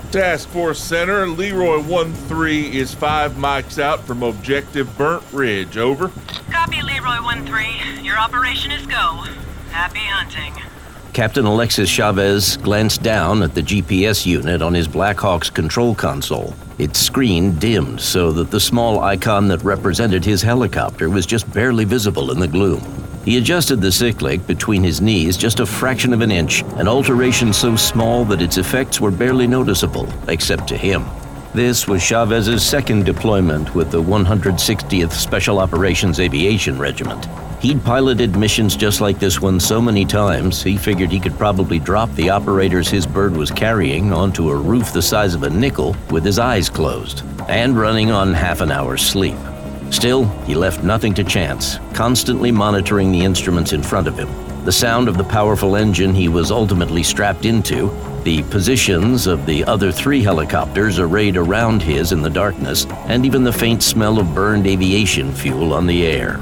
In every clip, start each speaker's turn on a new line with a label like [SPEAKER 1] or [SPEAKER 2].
[SPEAKER 1] Task Force Center, Leroy 1-3 is 5 mics out from Objective Burnt Ridge. Over.
[SPEAKER 2] Copy, Leroy 1-3. Your operation is go. Happy hunting.
[SPEAKER 3] Captain Alexis Chavez glanced down at the GPS unit on his Blackhawk's control console. Its screen dimmed so that the small icon that represented his helicopter was just barely visible in the gloom. He adjusted the cyclic between his knees just a fraction of an inch, an alteration so small that its effects were barely noticeable, except to him. This was Chavez's second deployment with the 160th Special Operations Aviation Regiment. He'd piloted missions just like this one so many times, he figured he could probably drop the operators his bird was carrying onto a roof the size of a nickel with his eyes closed, and running on half an hour's sleep. Still, he left nothing to chance, constantly monitoring the instruments in front of him. The sound of the powerful engine he was ultimately strapped into, the positions of the other 3 helicopters arrayed around his in the darkness, and even the faint smell of burned aviation fuel on the air.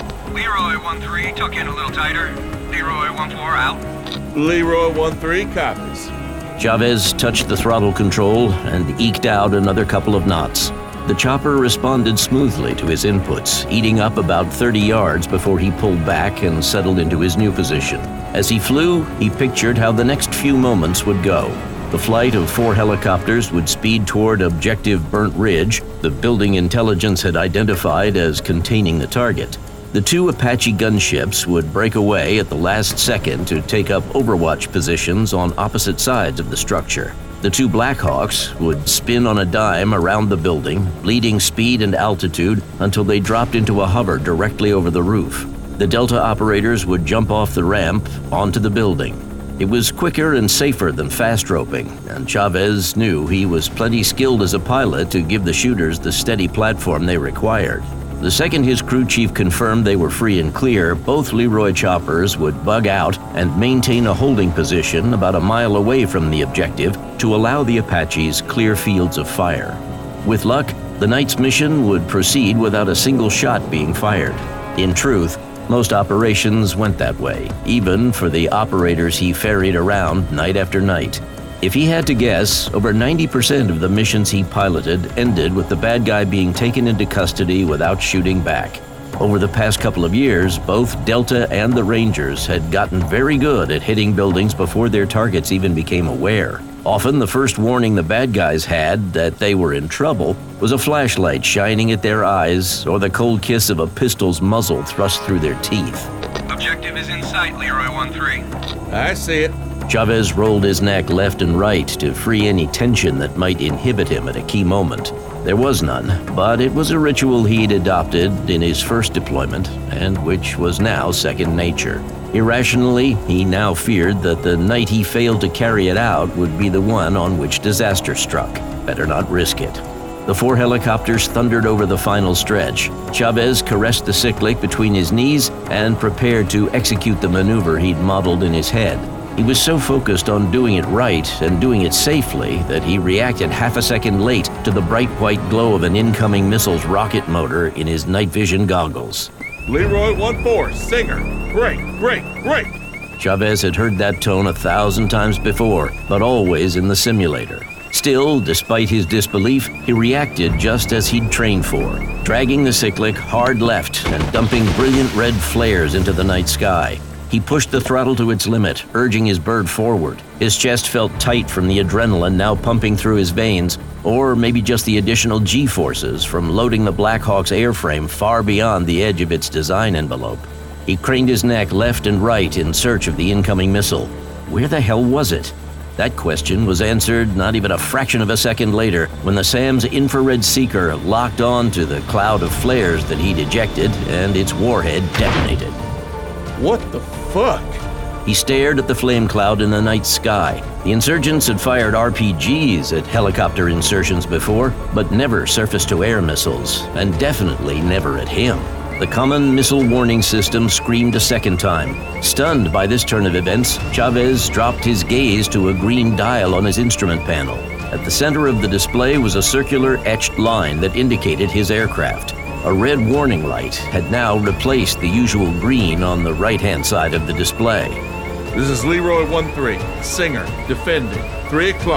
[SPEAKER 4] Leroy 1-3, tuck in a little tighter. Leroy 1-4, out.
[SPEAKER 1] Leroy 1-3 copies.
[SPEAKER 3] Chavez touched the throttle control and eked out another couple of knots. The chopper responded smoothly to his inputs, eating up about 30 yards before he pulled back and settled into his new position. As he flew, he pictured how the next few moments would go. The flight of 4 helicopters would speed toward Objective Burnt Ridge, the building intelligence had identified as containing the target. The 2 Apache gunships would break away at the last second to take up overwatch positions on opposite sides of the structure. The 2 Blackhawks would spin on a dime around the building, bleeding speed and altitude until they dropped into a hover directly over the roof. The Delta operators would jump off the ramp onto the building. It was quicker and safer than fast roping, and Chavez knew he was plenty skilled as a pilot to give the shooters the steady platform they required. The second his crew chief confirmed they were free and clear, both Leroy choppers would bug out and maintain a holding position about a mile away from the objective to allow the Apaches clear fields of fire. With luck, the night's mission would proceed without a single shot being fired. In truth, most operations went that way, even for the operators he ferried around night after night. If he had to guess, over 90% of the missions he piloted ended with the bad guy being taken into custody without shooting back. Over the past couple of years, both Delta and the Rangers had gotten very good at hitting buildings before their targets even became aware. Often, the first warning the bad guys had that they were in trouble was a flashlight shining at their eyes or the cold kiss of a pistol's muzzle thrust through their teeth.
[SPEAKER 4] Objective is in sight, Leroy 1-3.
[SPEAKER 1] I see it.
[SPEAKER 3] Chavez rolled his neck left and right to free any tension that might inhibit him at a key moment. There was none, but it was a ritual he'd adopted in his first deployment, and which was now second nature. Irrationally, he now feared that the night he failed to carry it out would be the one on which disaster struck. Better not risk it. The 4 helicopters thundered over the final stretch. Chavez caressed the cyclic between his knees and prepared to execute the maneuver he'd modeled in his head. He was so focused on doing it right and doing it safely that he reacted half a second late to the bright white glow of an incoming missile's rocket motor in his night vision goggles.
[SPEAKER 1] Leroy 1-4, Singer. Great.
[SPEAKER 3] Chavez had heard that tone 1,000 times before, but always in the simulator. Still, despite his disbelief, he reacted just as he'd trained for, dragging the cyclic hard left and dumping brilliant red flares into the night sky. He pushed the throttle to its limit, urging his bird forward. His chest felt tight from the adrenaline now pumping through his veins, or maybe just the additional G-forces from loading the Blackhawk's airframe far beyond the edge of its design envelope. He craned his neck left and right in search of the incoming missile. Where the hell was it? That question was answered not even a fraction of a second later when the SAM's infrared seeker locked on to the cloud of flares that he'd ejected and its warhead detonated.
[SPEAKER 1] What the fuck?
[SPEAKER 3] He stared at the flame cloud in the night sky. The insurgents had fired RPGs at helicopter insertions before, but never surface-to-air missiles, and definitely never at him. The common missile warning system screamed a second time. Stunned by this turn of events, Chavez dropped his gaze to a green dial on his instrument panel. At the center of the display was a circular etched line that indicated his aircraft. A red warning light had now replaced the usual green on the right-hand side of the display.
[SPEAKER 1] This is Leroy 1-3, Singer, defending, 3 o'clock.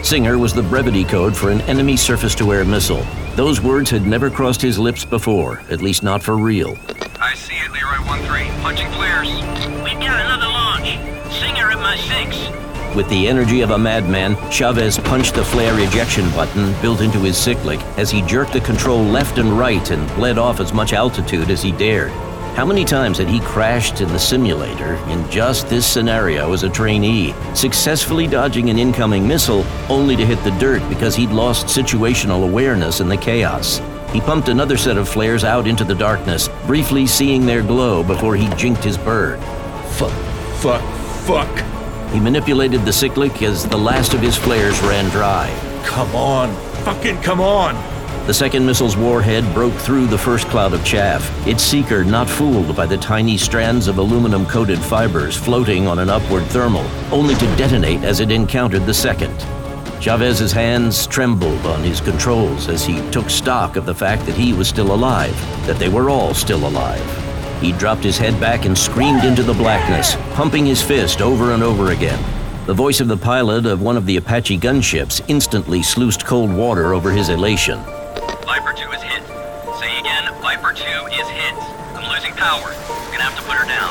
[SPEAKER 3] Singer was the brevity code for an enemy surface-to-air missile. Those words had never crossed his lips before, at least not for real.
[SPEAKER 4] I see it, Leroy 1-3. Punching flares.
[SPEAKER 2] We've got another launch. Singer at my 6.
[SPEAKER 3] With the energy of a madman, Chavez punched the flare ejection button built into his cyclic as he jerked the control left and right and bled off as much altitude as he dared. How many times had he crashed in the simulator in just this scenario as a trainee, successfully dodging an incoming missile only to hit the dirt because he'd lost situational awareness in the chaos? He pumped another set of flares out into the darkness, briefly seeing their glow before he jinked his bird.
[SPEAKER 1] Fuck.
[SPEAKER 3] He manipulated the cyclic as the last of his flares ran dry.
[SPEAKER 1] Come on. Fucking come on.
[SPEAKER 3] The second missile's warhead broke through the first cloud of chaff, its seeker not fooled by the tiny strands of aluminum-coated fibers floating on an upward thermal, only to detonate as it encountered the second. Chavez's hands trembled on his controls as he took stock of the fact that he was still alive, that they were all still alive. He dropped his head back and screamed into the blackness, pumping his fist over and over again. The voice of the pilot of one of the Apache gunships instantly sluiced cold water over his elation.
[SPEAKER 4] Viper 2 is hit. Say again, Viper 2 is hit. I'm losing power. I'm gonna have to put her down.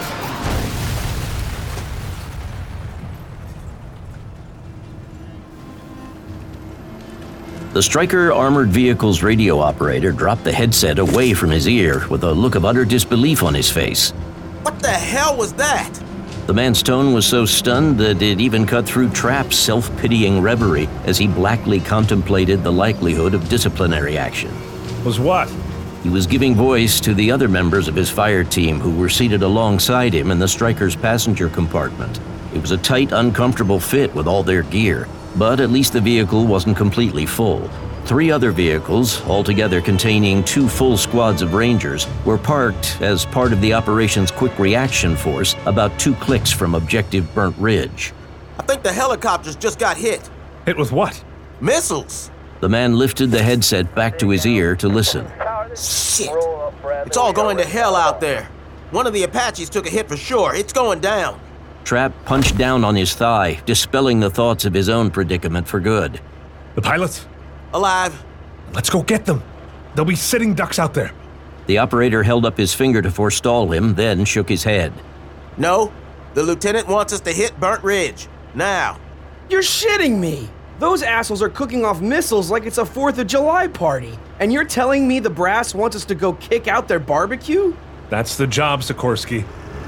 [SPEAKER 3] The Stryker armored vehicle's radio operator dropped the headset away from his ear with a look of utter disbelief on his face.
[SPEAKER 5] What the hell was that?
[SPEAKER 3] The man's tone was so stunned that it even cut through Trapp's self-pitying reverie as he blackly contemplated the likelihood of disciplinary action.
[SPEAKER 6] Was what?
[SPEAKER 3] He was giving voice to the other members of his fire team who were seated alongside him in the Stryker's passenger compartment. It was a tight, uncomfortable fit with all their gear, but at least the vehicle wasn't completely full. 3 other vehicles, altogether containing 2 full squads of Rangers, were parked as part of the operation's quick reaction force about 2 clicks from objective Burnt Ridge.
[SPEAKER 5] I think the helicopters just got hit.
[SPEAKER 6] Hit with what?
[SPEAKER 5] Missiles.
[SPEAKER 3] The man lifted the headset back to his ear to listen.
[SPEAKER 5] Shit. It's all going to hell out there. One of the Apaches took a hit for sure. It's going down.
[SPEAKER 3] Trapp punched down on his thigh, dispelling the thoughts of his own predicament for good.
[SPEAKER 6] The pilots?
[SPEAKER 5] Alive.
[SPEAKER 6] Let's go get them. They'll be sitting ducks out there.
[SPEAKER 3] The operator held up his finger to forestall him, then shook his head.
[SPEAKER 5] No, the lieutenant wants us to hit Burnt Ridge. Now.
[SPEAKER 7] You're shitting me! Those assholes are cooking off missiles like it's a 4th of July party. And you're telling me the brass wants us to go kick out their barbecue?
[SPEAKER 6] That's the job, Sikorsky.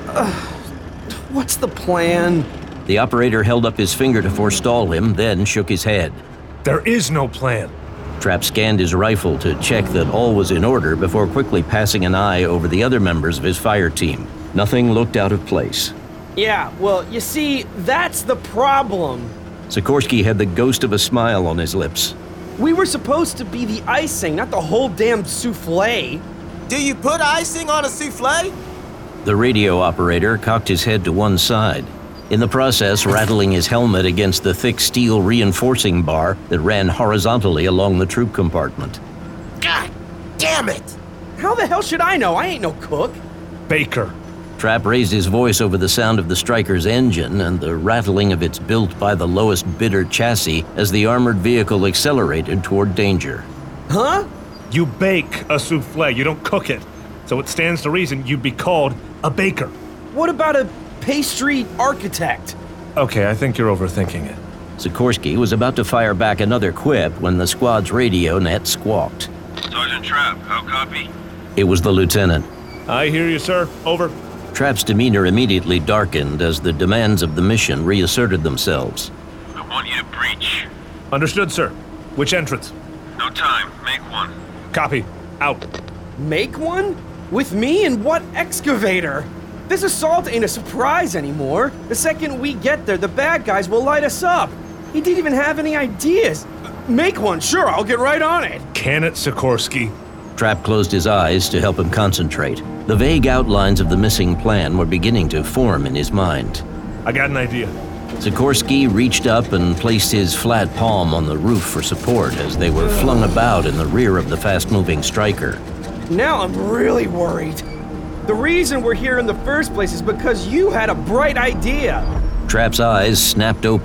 [SPEAKER 7] What's the plan?
[SPEAKER 3] The operator held up his finger to forestall him, then shook his head.
[SPEAKER 6] There is no plan.
[SPEAKER 3] Trapp scanned his rifle to check that all was in order before quickly passing an eye over the other members of his fire team. Nothing looked out of place.
[SPEAKER 7] Yeah, well, you see, that's the problem.
[SPEAKER 3] Sikorsky had the ghost of a smile on his lips.
[SPEAKER 7] We were supposed to be the icing, not the whole damn souffle.
[SPEAKER 5] Do you put icing on a souffle?
[SPEAKER 3] The radio operator cocked his head to one side, in the process rattling his helmet against the thick steel reinforcing bar that ran horizontally along the troop compartment.
[SPEAKER 5] God damn it!
[SPEAKER 7] How the hell should I know? I ain't no cook.
[SPEAKER 6] Baker.
[SPEAKER 3] Trapp raised his voice over the sound of the Stryker's engine and the rattling of its built-by-the-lowest-bidder chassis as the armored vehicle accelerated toward danger.
[SPEAKER 7] Huh?
[SPEAKER 6] You bake a souffle, you don't cook it. So it stands to reason you'd be called a baker.
[SPEAKER 7] What about a pastry architect?
[SPEAKER 6] Okay, I think you're overthinking it.
[SPEAKER 3] Sikorsky was about to fire back another quip when the squad's radio net squawked.
[SPEAKER 4] Sergeant Trapp, how copy?
[SPEAKER 3] It was the lieutenant.
[SPEAKER 6] I hear you, sir. Over.
[SPEAKER 3] Trapp's demeanor immediately darkened as the demands of the mission reasserted themselves.
[SPEAKER 4] I want you to breach.
[SPEAKER 6] Understood, sir. Which entrance?
[SPEAKER 4] No time. Make one.
[SPEAKER 6] Copy. Out.
[SPEAKER 7] Make one? With me and what excavator? This assault ain't a surprise anymore. The second we get there, the bad guys will light us up. He didn't even have any ideas. Make one, sure, I'll get right on it.
[SPEAKER 6] Can it, Sikorsky?
[SPEAKER 3] Trapp closed his eyes to help him concentrate. The vague outlines of the missing plan were beginning to form in his mind.
[SPEAKER 6] I got an idea.
[SPEAKER 3] Sikorsky reached up and placed his flat palm on the roof for support as they were flung about in the rear of the fast-moving Stryker.
[SPEAKER 7] Now I'm really worried. The reason we're here in the first place is because you had a bright idea.
[SPEAKER 3] Trapp's eyes snapped open,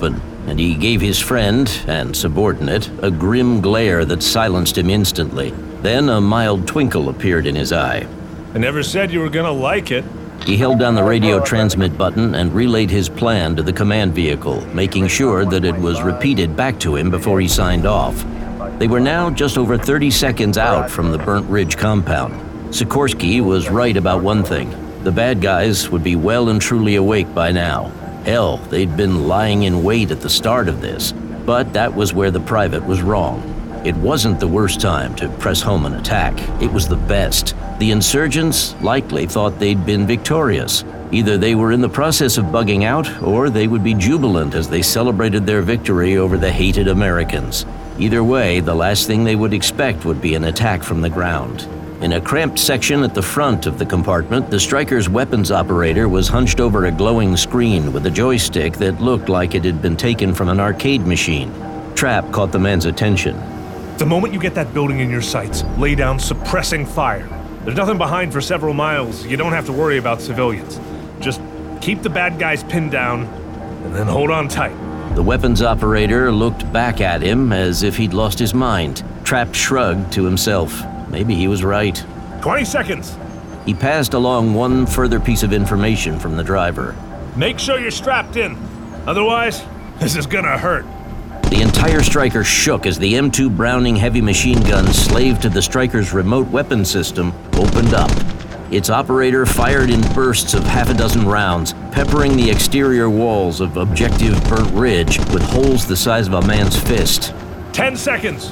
[SPEAKER 3] and he gave his friend and subordinate a grim glare that silenced him instantly. Then a mild twinkle appeared in his eye.
[SPEAKER 6] I never said you were gonna like it.
[SPEAKER 3] He held down the radio transmit button and relayed his plan to the command vehicle, making sure that it was repeated back to him before he signed off. They were now just over 30 seconds out from the Burnt Ridge compound. Sikorsky was right about one thing. The bad guys would be well and truly awake by now. Hell, they'd been lying in wait at the start of this. But that was where the private was wrong. It wasn't the worst time to press home an attack. It was the best. The insurgents likely thought they'd been victorious. Either they were in the process of bugging out, or they would be jubilant as they celebrated their victory over the hated Americans. Either way, the last thing they would expect would be an attack from the ground. In a cramped section at the front of the compartment, the Stryker's weapons operator was hunched over a glowing screen with a joystick that looked like it had been taken from an arcade machine. Trapp caught the man's attention.
[SPEAKER 6] The moment you get that building in your sights, lay down suppressing fire. There's nothing behind for several miles. You don't have to worry about civilians. Just keep the bad guys pinned down, and then hold on tight.
[SPEAKER 3] The weapons operator looked back at him as if he'd lost his mind. Trapp shrugged to himself. Maybe he was right.
[SPEAKER 6] 20 seconds.
[SPEAKER 3] He passed along one further piece of information from the driver.
[SPEAKER 6] Make sure you're strapped in. Otherwise, this is gonna hurt.
[SPEAKER 3] The entire Stryker shook as the M2 Browning heavy machine gun slaved to the Stryker's remote weapon system opened up. Its operator fired in bursts of half a dozen rounds, peppering the exterior walls of Objective Burnt Ridge with holes the size of a man's fist.
[SPEAKER 6] 10 seconds.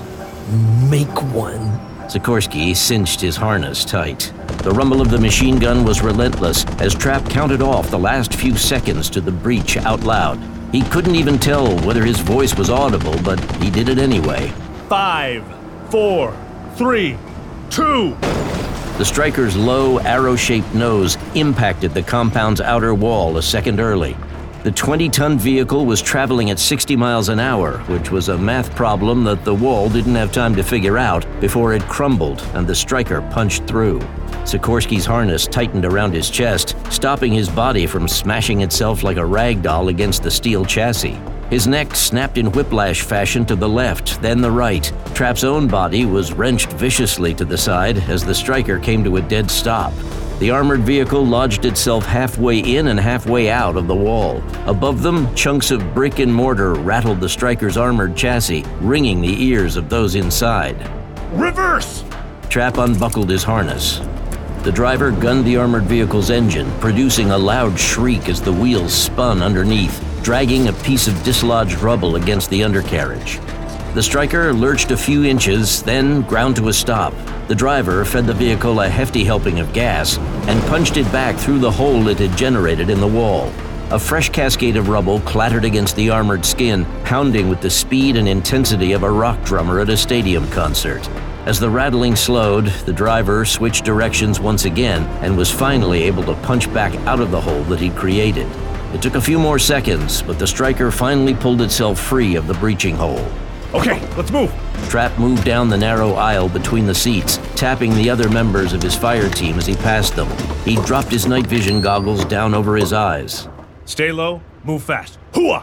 [SPEAKER 7] Make one.
[SPEAKER 3] Sikorsky cinched his harness tight. The rumble of the machine gun was relentless as Trapp counted off the last few seconds to the breach out loud. He couldn't even tell whether his voice was audible, but he did it anyway.
[SPEAKER 6] 5, 4, 3, 2.
[SPEAKER 3] The Stryker's low, arrow-shaped nose impacted the compound's outer wall a second early. The 20-ton vehicle was traveling at 60 miles an hour, which was a math problem that the wall didn't have time to figure out before it crumbled and the Stryker punched through. Sikorsky's harness tightened around his chest, stopping his body from smashing itself like a rag doll against the steel chassis. His neck snapped in whiplash fashion to the left, then the right. Trapp's own body was wrenched viciously to the side as the Stryker came to a dead stop. The armored vehicle lodged itself halfway in and halfway out of the wall. Above them, chunks of brick and mortar rattled the Stryker's armored chassis, ringing the ears of those inside.
[SPEAKER 6] Reverse!
[SPEAKER 3] Trapp unbuckled his harness. The driver gunned the armored vehicle's engine, producing a loud shriek as the wheels spun underneath, dragging a piece of dislodged rubble against the undercarriage. The Stryker lurched a few inches, then ground to a stop. The driver fed the vehicle a hefty helping of gas and punched it back through the hole it had generated in the wall. A fresh cascade of rubble clattered against the armored skin, pounding with the speed and intensity of a rock drummer at a stadium concert. As the rattling slowed, the driver switched directions once again and was finally able to punch back out of the hole that he'd created. It took a few more seconds, but the Stryker finally pulled itself free of the breaching hole.
[SPEAKER 6] Okay, let's move.
[SPEAKER 3] Trapp moved down the narrow aisle between the seats, tapping the other members of his fire team as he passed them. He dropped his night vision goggles down over his eyes.
[SPEAKER 6] Stay low, move fast. Hooah!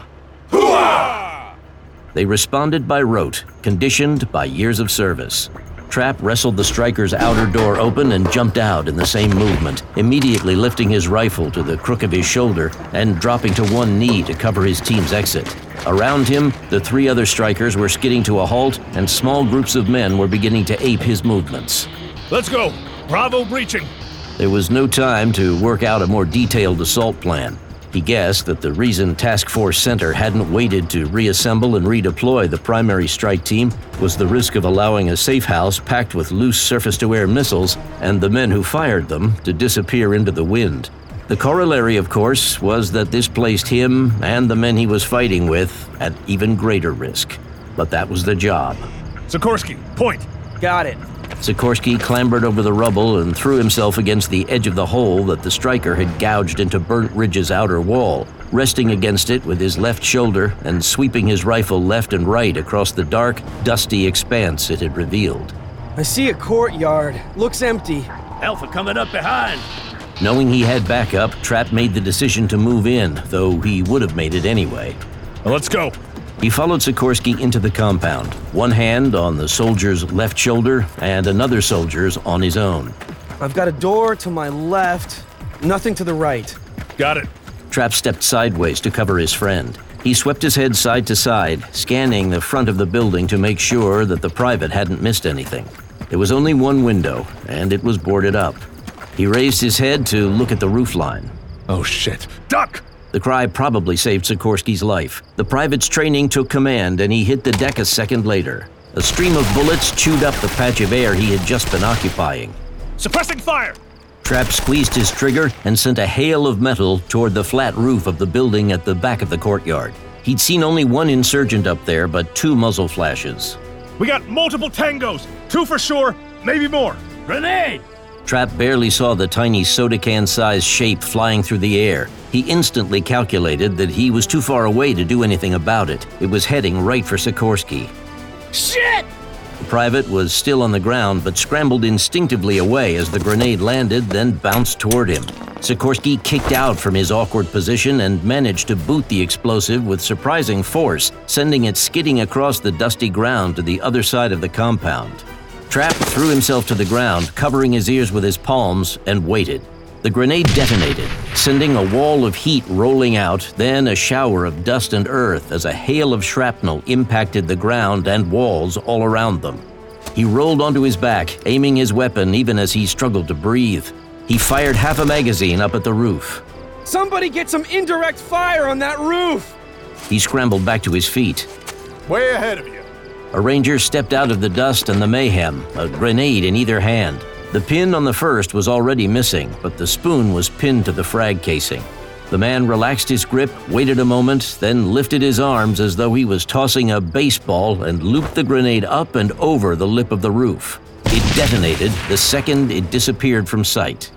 [SPEAKER 6] Hooah!
[SPEAKER 3] They responded by rote, conditioned by years of service. Trapp wrestled the Stryker's outer door open and jumped out in the same movement, immediately lifting his rifle to the crook of his shoulder and dropping to one knee to cover his team's exit. Around him, the three other Strykers were skidding to a halt, and small groups of men were beginning to ape his movements.
[SPEAKER 6] Let's go! Bravo breaching!
[SPEAKER 3] There was no time to work out a more detailed assault plan. He guessed that the reason Task Force Center hadn't waited to reassemble and redeploy the primary strike team was the risk of allowing a safe house packed with loose surface-to-air missiles and the men who fired them to disappear into the wind. The corollary, of course, was that this placed him and the men he was fighting with at even greater risk. But that was the job.
[SPEAKER 6] Sikorsky, point!
[SPEAKER 7] Got it.
[SPEAKER 3] Sikorsky clambered over the rubble and threw himself against the edge of the hole that the Stryker had gouged into Burnt Ridge's outer wall, resting against it with his left shoulder and sweeping his rifle left and right across the dark, dusty expanse it had revealed.
[SPEAKER 7] I see a courtyard. Looks empty.
[SPEAKER 8] Alpha coming up behind.
[SPEAKER 3] Knowing he had backup, Trapp made the decision to move in, though he would have made it anyway.
[SPEAKER 6] Well, let's go.
[SPEAKER 3] He followed Sikorsky into the compound, one hand on the soldier's left shoulder and another soldier's on his own.
[SPEAKER 7] I've got a door to my left, nothing to the right.
[SPEAKER 6] Got it.
[SPEAKER 3] Trapp stepped sideways to cover his friend. He swept his head side to side, scanning the front of the building to make sure that the private hadn't missed anything. There was only one window, and it was boarded up. He raised his head to look at the roofline.
[SPEAKER 6] Oh shit. Duck!
[SPEAKER 3] The cry probably saved Sikorsky's life. The private's training took command, and he hit the deck a second later. A stream of bullets chewed up the patch of air he had just been occupying.
[SPEAKER 6] Suppressing fire!
[SPEAKER 3] Trapp squeezed his trigger and sent a hail of metal toward the flat roof of the building at the back of the courtyard. He'd seen only one insurgent up there, but 2 muzzle flashes.
[SPEAKER 6] We got multiple tangos. 2 for sure, maybe more.
[SPEAKER 8] Grenade!
[SPEAKER 3] Trapp barely saw the tiny soda can-sized shape flying through the air. He instantly calculated that he was too far away to do anything about it. It was heading right for Sikorsky.
[SPEAKER 8] Shit!
[SPEAKER 3] The private was still on the ground, but scrambled instinctively away as the grenade landed, then bounced toward him. Sikorsky kicked out from his awkward position and managed to boot the explosive with surprising force, sending it skidding across the dusty ground to the other side of the compound. Trapp threw himself to the ground, covering his ears with his palms, and waited. The grenade detonated, sending a wall of heat rolling out, then a shower of dust and earth as a hail of shrapnel impacted the ground and walls all around them. He rolled onto his back, aiming his weapon even as he struggled to breathe. He fired half a magazine up at the roof.
[SPEAKER 7] Somebody get some indirect fire on that roof!
[SPEAKER 3] He scrambled back to his feet.
[SPEAKER 9] Way ahead of you.
[SPEAKER 3] A ranger stepped out of the dust and the mayhem, a grenade in either hand. The pin on the first was already missing, but the spoon was pinned to the frag casing. The man relaxed his grip, waited a moment, then lifted his arms as though he was tossing a baseball and looped the grenade up and over the lip of the roof. It detonated the second it disappeared from sight.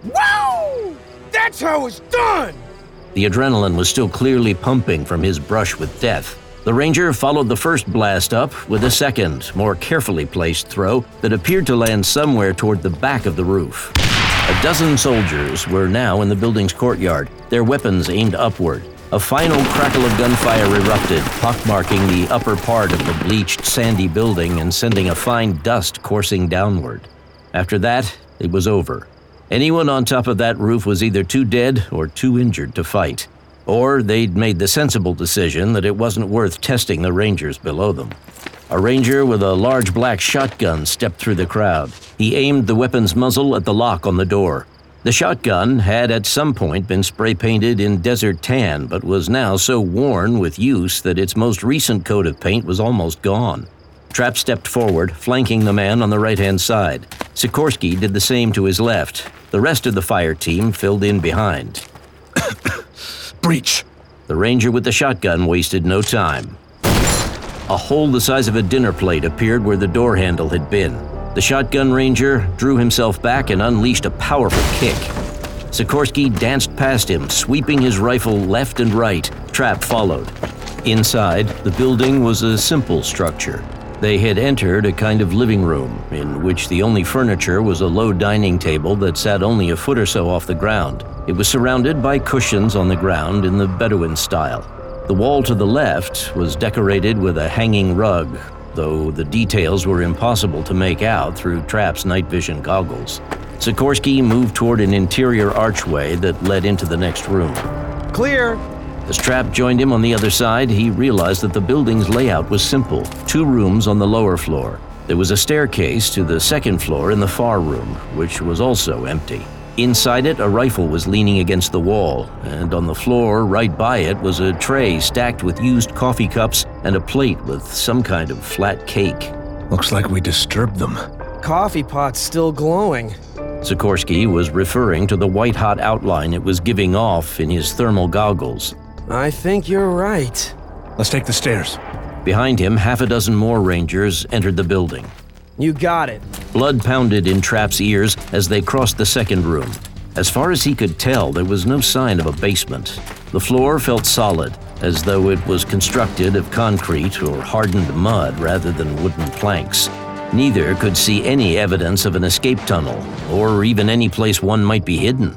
[SPEAKER 7] Wow! That's how it's done!
[SPEAKER 3] The adrenaline was still clearly pumping from his brush with death. The ranger followed the first blast up with a second, more carefully placed throw that appeared to land somewhere toward the back of the roof. A dozen soldiers were now in the building's courtyard, their weapons aimed upward. A final crackle of gunfire erupted, pockmarking the upper part of the bleached, sandy building and sending a fine dust coursing downward. After that, it was over. Anyone on top of that roof was either too dead or too injured to fight. Or they'd made the sensible decision that it wasn't worth testing the rangers below them. A ranger with a large black shotgun stepped through the crowd. He aimed the weapon's muzzle at the lock on the door. The shotgun had at some point been spray-painted in desert tan, but was now so worn with use that its most recent coat of paint was almost gone. Trapp stepped forward, flanking the man on the right-hand side. Sikorsky did the same to his left. The rest of the fire team filled in behind.
[SPEAKER 6] Breach.
[SPEAKER 3] The ranger with the shotgun wasted no time. A hole the size of a dinner plate appeared where the door handle had been. The shotgun ranger drew himself back and unleashed a powerful kick. Sikorsky danced past him, sweeping his rifle left and right. Trapp followed. Inside, the building was a simple structure. They had entered a kind of living room, in which the only furniture was a low dining table that sat only a foot or so off the ground. It was surrounded by cushions on the ground in the Bedouin style. The wall to the left was decorated with a hanging rug, though the details were impossible to make out through Trapp's night vision goggles. Sikorsky moved toward an interior archway that led into the next room.
[SPEAKER 7] Clear!
[SPEAKER 3] As Trapp joined him on the other side, he realized that the building's layout was simple. 2 rooms on the lower floor. There was a staircase to the second floor in the far room, which was also empty. Inside it, a rifle was leaning against the wall, and on the floor right by it was a tray stacked with used coffee cups and a plate with some kind of flat cake.
[SPEAKER 6] Looks like we disturbed them.
[SPEAKER 7] Coffee pot's still glowing.
[SPEAKER 3] Sikorsky was referring to the white-hot outline it was giving off in his thermal goggles.
[SPEAKER 7] I think you're right.
[SPEAKER 6] Let's take the stairs.
[SPEAKER 3] Behind him, half a dozen more rangers entered the building.
[SPEAKER 7] You got it.
[SPEAKER 3] Blood pounded in Trapp's ears as they crossed the second room. As far as he could tell, there was no sign of a basement. The floor felt solid, as though it was constructed of concrete or hardened mud rather than wooden planks. Neither could see any evidence of an escape tunnel, or even any place one might be hidden.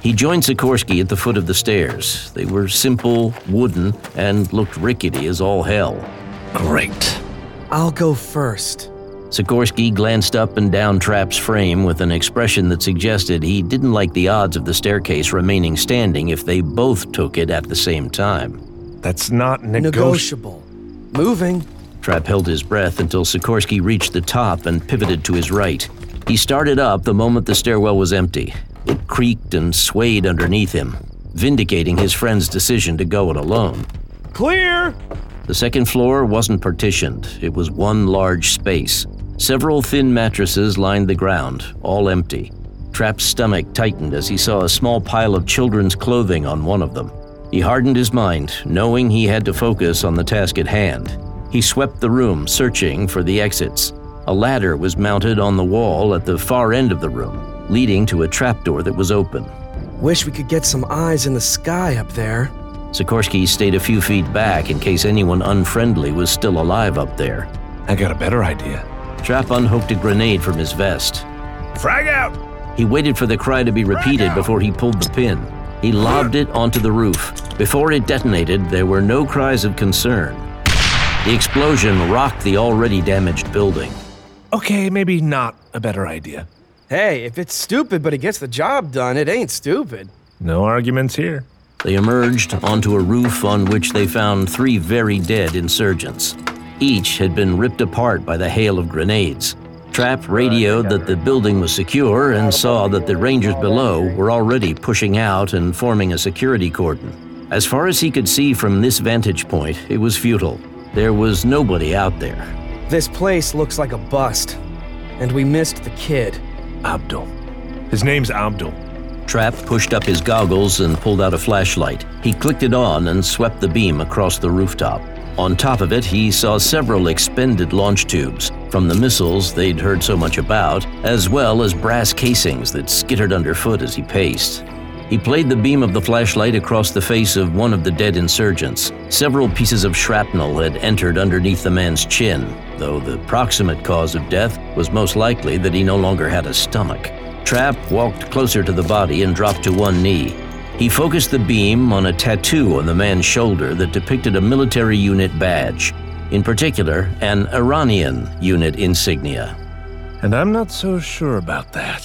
[SPEAKER 3] He joined Sikorsky at the foot of the stairs. They were simple, wooden, and looked rickety as all hell.
[SPEAKER 6] Great.
[SPEAKER 7] I'll go first.
[SPEAKER 3] Sikorsky glanced up and down Trapp's frame with an expression that suggested he didn't like the odds of the staircase remaining standing if they both took it at the same time.
[SPEAKER 6] That's not
[SPEAKER 7] Negotiable. Moving.
[SPEAKER 3] Trapp held his breath until Sikorsky reached the top and pivoted to his right. He started up the moment the stairwell was empty. It creaked and swayed underneath him, vindicating his friend's decision to go it alone.
[SPEAKER 6] Clear!
[SPEAKER 3] The second floor wasn't partitioned. It was one large space. Several thin mattresses lined the ground, all empty. Trapp's stomach tightened as he saw a small pile of children's clothing on one of them. He hardened his mind, knowing he had to focus on the task at hand. He swept the room, searching for the exits. A ladder was mounted on the wall at the far end of the room, leading to a trapdoor that was open.
[SPEAKER 7] Wish we could get some eyes in the sky up there.
[SPEAKER 3] Sikorsky stayed a few feet back in case anyone unfriendly was still alive up there.
[SPEAKER 6] I got a better idea.
[SPEAKER 3] Trapp unhooked a grenade from his vest.
[SPEAKER 6] Frag out!
[SPEAKER 3] He waited for the cry to be repeated before he pulled the pin. He lobbed it onto the roof. Before it detonated, there were no cries of concern. The explosion rocked the already damaged building.
[SPEAKER 6] Okay, maybe not a better idea.
[SPEAKER 7] Hey, if it's stupid but it gets the job done, it ain't stupid.
[SPEAKER 6] No arguments here.
[SPEAKER 3] They emerged onto a roof on which they found 3 very dead insurgents. Each had been ripped apart by the hail of grenades. Trapp radioed that the building was secure and saw that the Rangers below were already pushing out and forming a security cordon. As far as he could see from this vantage point, it was futile. There was nobody out there.
[SPEAKER 7] This place looks like a bust. And we missed the kid.
[SPEAKER 6] Abdul. His name's Abdul.
[SPEAKER 3] Trapp pushed up his goggles and pulled out a flashlight. He clicked it on and swept the beam across the rooftop. On top of it, he saw several expended launch tubes, from the missiles they'd heard so much about, as well as brass casings that skittered underfoot as he paced. He played the beam of the flashlight across the face of one of the dead insurgents. Several pieces of shrapnel had entered underneath the man's chin, though the proximate cause of death was most likely that he no longer had a stomach. Trapp walked closer to the body and dropped to one knee. He focused the beam on a tattoo on the man's shoulder that depicted a military unit badge, in particular, an Iranian unit insignia.
[SPEAKER 6] And I'm not so sure about that.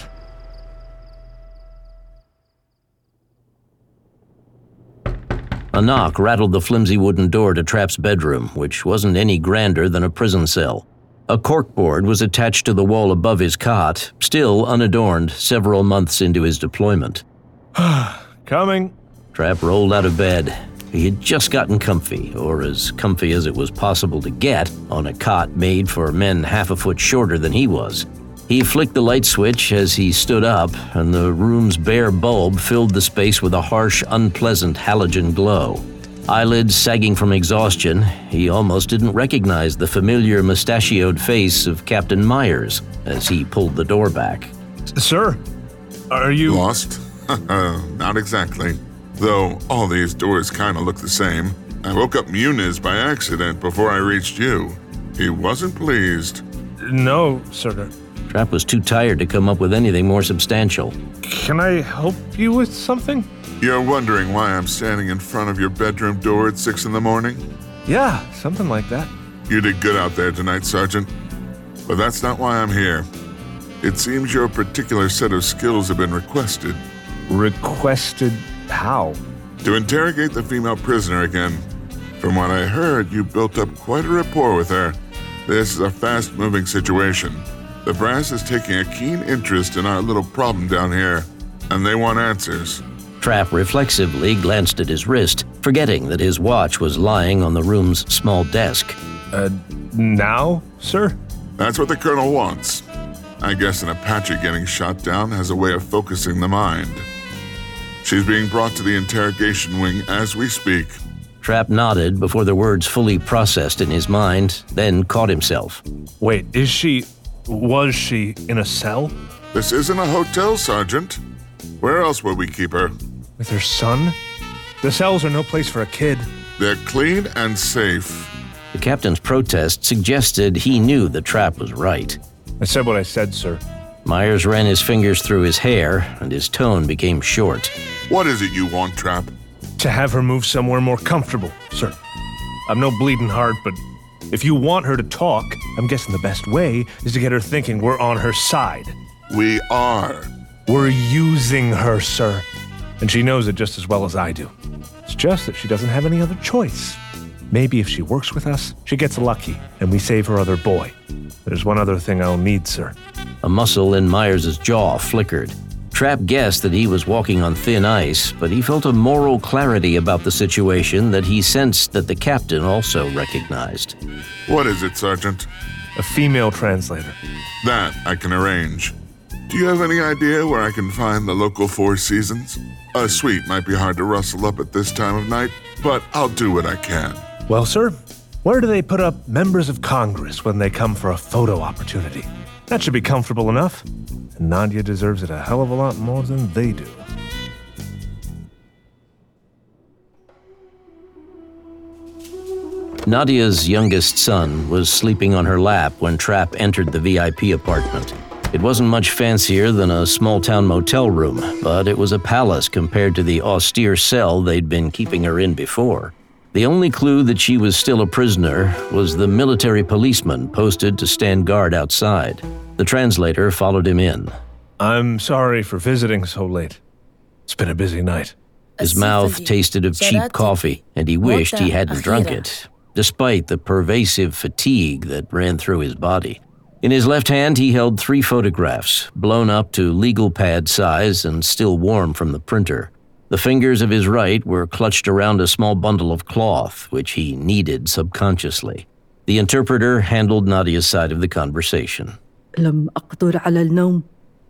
[SPEAKER 3] A knock rattled the flimsy wooden door to Trapp's bedroom, which wasn't any grander than a prison cell. A corkboard was attached to the wall above his cot, still unadorned several months into his deployment.
[SPEAKER 6] Coming.
[SPEAKER 3] Trapp rolled out of bed. He had just gotten comfy, or as comfy as it was possible to get, on a cot made for men half a foot shorter than he was. He flicked the light switch as he stood up, and the room's bare bulb filled the space with a harsh, unpleasant halogen glow. Eyelids sagging from exhaustion, he almost didn't recognize the familiar mustachioed face of Captain Myers as he pulled the door back.
[SPEAKER 6] Sir, are you...
[SPEAKER 9] Lost? Not exactly. Though all these doors kind of look the same. I woke up Muniz by accident before I reached you. He wasn't pleased.
[SPEAKER 6] No, sir.
[SPEAKER 3] Trapp was too tired to come up with anything more substantial.
[SPEAKER 6] Can I help you with something?
[SPEAKER 9] You're wondering why I'm standing in front of your bedroom door at 6 in the morning?
[SPEAKER 6] Yeah, something like that.
[SPEAKER 9] You did good out there tonight, Sergeant. But that's not why I'm here. It seems your particular set of skills have been requested.
[SPEAKER 6] Requested how?
[SPEAKER 9] To interrogate the female prisoner again. From what I heard, you built up quite a rapport with her. This is a fast-moving situation. The brass is taking a keen interest in our little problem down here, and they want answers.
[SPEAKER 3] Trapp reflexively glanced at his wrist, forgetting that his watch was lying on the room's small desk.
[SPEAKER 6] Now, sir?
[SPEAKER 9] That's what the Colonel wants. I guess an Apache getting shot down has a way of focusing the mind. She's being brought to the interrogation wing as we speak.
[SPEAKER 3] Trapp nodded before the words fully processed in his mind, then caught himself.
[SPEAKER 6] Wait, was she in a cell?
[SPEAKER 9] This isn't a hotel, Sergeant. Where else would we keep her?
[SPEAKER 6] With her son? The cells are no place for a kid.
[SPEAKER 9] They're clean and safe.
[SPEAKER 3] The captain's protest suggested he knew that Trapp was right.
[SPEAKER 6] I said what I said, sir.
[SPEAKER 3] Myers ran his fingers through his hair, and his tone became short.
[SPEAKER 9] What is it you want, Trap?
[SPEAKER 6] To have her move somewhere more comfortable, sir. I'm no bleeding heart, but if you want her to talk, I'm guessing the best way is to get her thinking we're on her side.
[SPEAKER 9] We are.
[SPEAKER 6] We're using her, sir. And she knows it just as well as I do. It's just that she doesn't have any other choice. Maybe if she works with us, she gets lucky, and we save her other boy. There's one other thing I'll need, sir.
[SPEAKER 3] A muscle in Myers' jaw flickered. Trap guessed that he was walking on thin ice, but he felt a moral clarity about the situation that he sensed that the captain also recognized.
[SPEAKER 9] What is it, Sergeant?
[SPEAKER 6] A female translator.
[SPEAKER 9] That I can arrange. Do you have any idea where I can find the local Four Seasons? A suite might be hard to rustle up at this time of night, but I'll do what I can.
[SPEAKER 6] Well, sir, where do they put up members of Congress when they come for a photo opportunity? That should be comfortable enough. And Nadia deserves it a hell of a lot more than they do.
[SPEAKER 3] Nadia's youngest son was sleeping on her lap when Trap entered the VIP apartment. It wasn't much fancier than a small-town motel room, but it was a palace compared to the austere cell they'd been keeping her in before. The only clue that she was still a prisoner was the military policeman posted to stand guard outside. The translator followed him in.
[SPEAKER 6] I'm sorry for visiting so late. It's been a busy night.
[SPEAKER 3] His mouth tasted of cheap coffee, and he wished he hadn't drunk it, despite the pervasive fatigue that ran through his body. In his left hand, he held 3 photographs, blown up to legal pad size and still warm from the printer. The fingers of his right were clutched around a small bundle of cloth, which he kneaded subconsciously. The interpreter handled Nadia's side of the conversation.
[SPEAKER 10] لم أقدر على النوم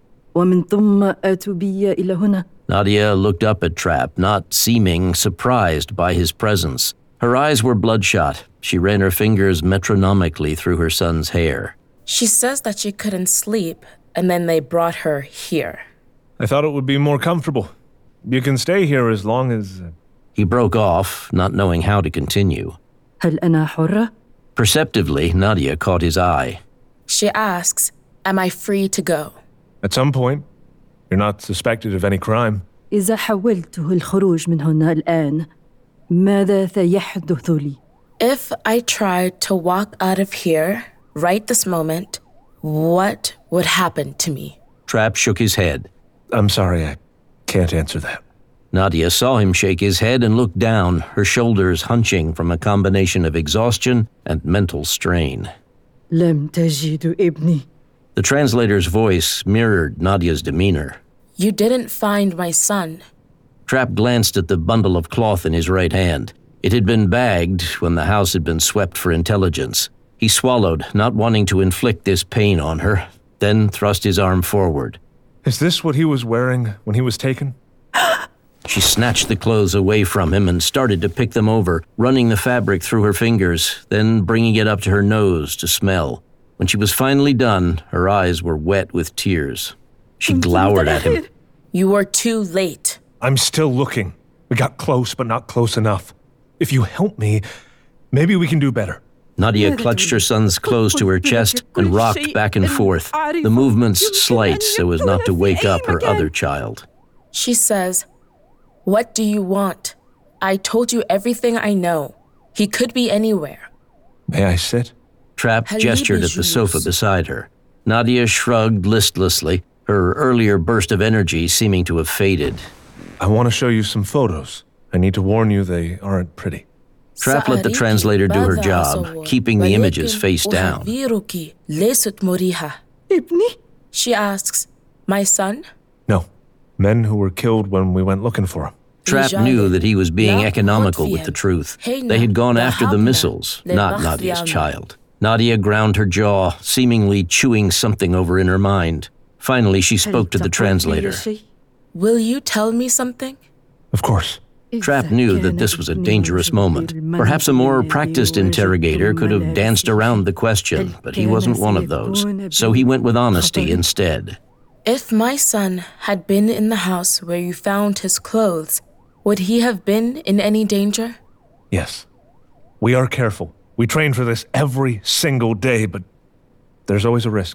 [SPEAKER 10] ومن ثم آتوا بي إلى هنا.
[SPEAKER 3] Nadia looked up at Trap, not seeming surprised by his presence. Her eyes were bloodshot. She ran her fingers metronomically through her son's hair.
[SPEAKER 11] She says that she couldn't sleep, and then they brought her here.
[SPEAKER 6] I thought it would be more comfortable. You can stay here as long as...
[SPEAKER 3] He broke off, not knowing how to continue.
[SPEAKER 10] هل أنا حرة؟
[SPEAKER 3] Perceptively, Nadia caught his eye.
[SPEAKER 11] She asks, am I free to go?
[SPEAKER 6] At some point, you're not suspected of any crime.
[SPEAKER 10] إذا حاولته الخروج من هنا الآن، ماذا سيحدث لي؟
[SPEAKER 11] If I tried to walk out of here right this moment, what would happen to me?
[SPEAKER 3] Trap shook his head.
[SPEAKER 6] I'm sorry, I can't answer that.
[SPEAKER 3] Nadia saw him shake his head and look down, her shoulders hunching from a combination of exhaustion and mental strain.
[SPEAKER 10] لم تجد ابني.
[SPEAKER 3] The translator's voice mirrored Nadia's demeanor.
[SPEAKER 11] You didn't find my son.
[SPEAKER 3] Trap glanced at the bundle of cloth in his right hand. It had been bagged when the house had been swept for intelligence. He swallowed, not wanting to inflict this pain on her, then thrust his arm forward.
[SPEAKER 6] Is this what he was wearing when he was taken?
[SPEAKER 3] She snatched the clothes away from him and started to pick them over, running the fabric through her fingers, then bringing it up to her nose to smell. When she was finally done, her eyes were wet with tears. She glowered at him.
[SPEAKER 11] You were too late.
[SPEAKER 6] I'm still looking. We got close, but not close enough. If you help me, maybe we can do better.
[SPEAKER 3] Nadia clutched her son's clothes to her chest and rocked back and forth, the movements slight so as not to wake up her other child.
[SPEAKER 11] She says, what do you want? I told you everything I know. He could be anywhere.
[SPEAKER 6] May I sit?
[SPEAKER 3] Trap gestured at the sofa beside her. Nadia shrugged listlessly, her earlier burst of energy seeming to have faded.
[SPEAKER 6] I want to show you some photos. I need to warn you they aren't pretty.
[SPEAKER 3] Trap let the translator do her job, keeping the images face down.
[SPEAKER 11] She asks, my son?
[SPEAKER 6] No. Men who were killed when we went looking for him.
[SPEAKER 3] Trap knew that he was being economical with the truth. They had gone after the missiles, not Nadia's child. Nadia ground her jaw, seemingly chewing something over in her mind. Finally, she spoke to the translator.
[SPEAKER 11] Will you tell me something?
[SPEAKER 6] Of course.
[SPEAKER 3] Trap knew that this was a dangerous moment. Perhaps a more practiced interrogator could have danced around the question, but he wasn't one of those. So he went with honesty instead.
[SPEAKER 11] If my son had been in the house where you found his clothes, would he have been in any danger?
[SPEAKER 6] Yes. We are careful. We train for this every single day, but there's always a risk.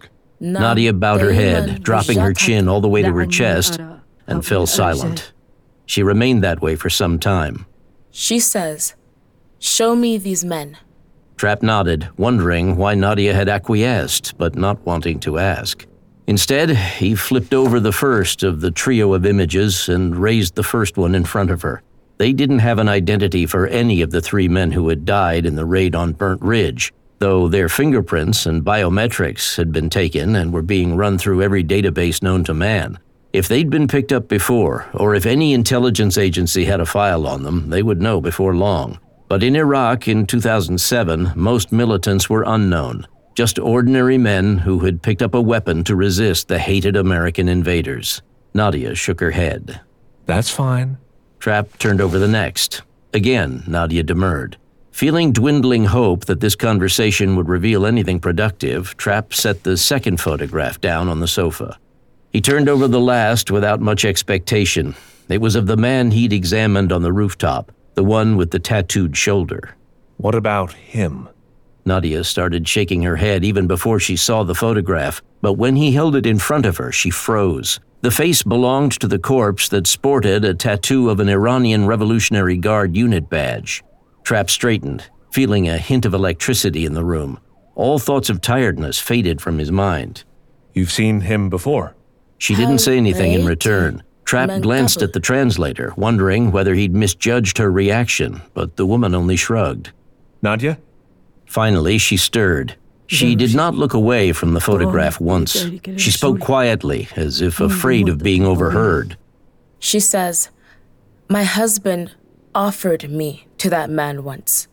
[SPEAKER 3] Nadia bowed her head, dropping her chin all the way to her chest, and fell silent. She remained that way for some time.
[SPEAKER 11] She says, "Show me these men."
[SPEAKER 3] Trapp nodded, wondering why Nadia had acquiesced, but not wanting to ask. Instead, he flipped over the first of the trio of images and raised the first one in front of her. They didn't have an identity for any of the 3 men who had died in the raid on Burnt Ridge, though their fingerprints and biometrics had been taken and were being run through every database known to man. If they'd been picked up before, or if any intelligence agency had a file on them, they would know before long. But in Iraq in 2007, most militants were unknown, just ordinary men who had picked up a weapon to resist the hated American invaders. Nadia shook her head.
[SPEAKER 6] That's fine.
[SPEAKER 3] Trapp turned over the next. Again, Nadia demurred. Feeling dwindling hope that this conversation would reveal anything productive, Trapp set the second photograph down on the sofa. He turned over the last without much expectation. It was of the man he'd examined on the rooftop, the one with the tattooed shoulder.
[SPEAKER 6] What about him?
[SPEAKER 3] Nadia started shaking her head even before she saw the photograph, but when he held it in front of her, she froze. The face belonged to the corpse that sported a tattoo of an Iranian Revolutionary Guard unit badge. Trapp straightened, feeling a hint of electricity in the room. All thoughts of tiredness faded from his mind.
[SPEAKER 6] You've seen him before?
[SPEAKER 3] She didn't say anything in return. Trapp glanced at the translator, wondering whether he'd misjudged her reaction, but the woman only shrugged.
[SPEAKER 6] Nadia?
[SPEAKER 3] Finally, she stirred. She did not look away from the photograph once. She spoke quietly, as if afraid of being overheard.
[SPEAKER 11] She says, "My husband offered me to that man once,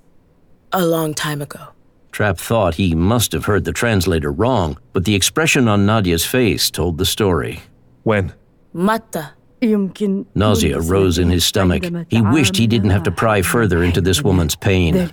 [SPEAKER 11] a long time ago."
[SPEAKER 3] Trapp thought he must have heard the translator wrong, but the expression on Nadia's face told the story.
[SPEAKER 6] When?
[SPEAKER 11] Mata.
[SPEAKER 3] Nausea rose in his stomach. He wished he didn't have to pry further into this woman's pain.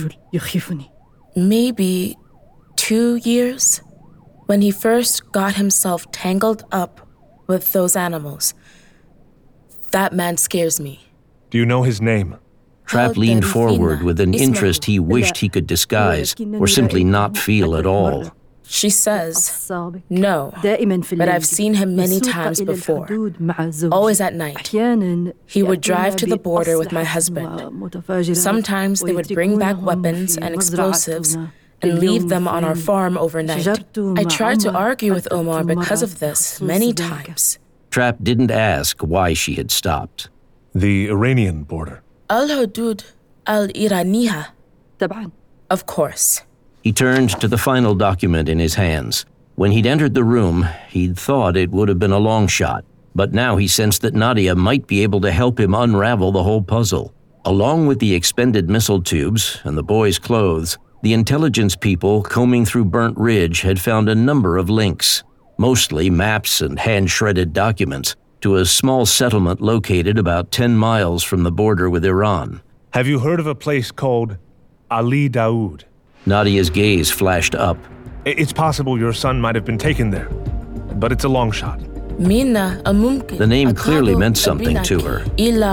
[SPEAKER 11] Maybe 2 years? When he first got himself tangled up with those animals. That man scares me.
[SPEAKER 6] Do you know his name?
[SPEAKER 3] Trapp leaned forward with an interest he wished he could disguise, or simply not feel at all.
[SPEAKER 11] She says, "No, but I've seen him many times before, always at night. He would drive to the border with my husband. Sometimes they would bring back weapons and explosives and leave them on our farm overnight. I tried to argue with Omar because of this many times."
[SPEAKER 3] Trapp didn't ask why she had stopped.
[SPEAKER 6] The Iranian border.
[SPEAKER 11] Al-Hudud al-Iraniha. Of course.
[SPEAKER 3] He turned to the final document in his hands. When he'd entered the room, he'd thought it would have been a long shot, but now he sensed that Nadia might be able to help him unravel the whole puzzle. Along with the expended missile tubes and the boy's clothes, the intelligence people combing through Burnt Ridge had found a number of links, mostly maps and hand-shredded documents, to a small settlement located about 10 miles from the border with Iran.
[SPEAKER 6] Have you heard of a place called Ali Daoud?
[SPEAKER 3] Nadia's gaze flashed up.
[SPEAKER 6] It's possible your son might have been taken there, but it's a long shot.
[SPEAKER 3] The name clearly meant something to her.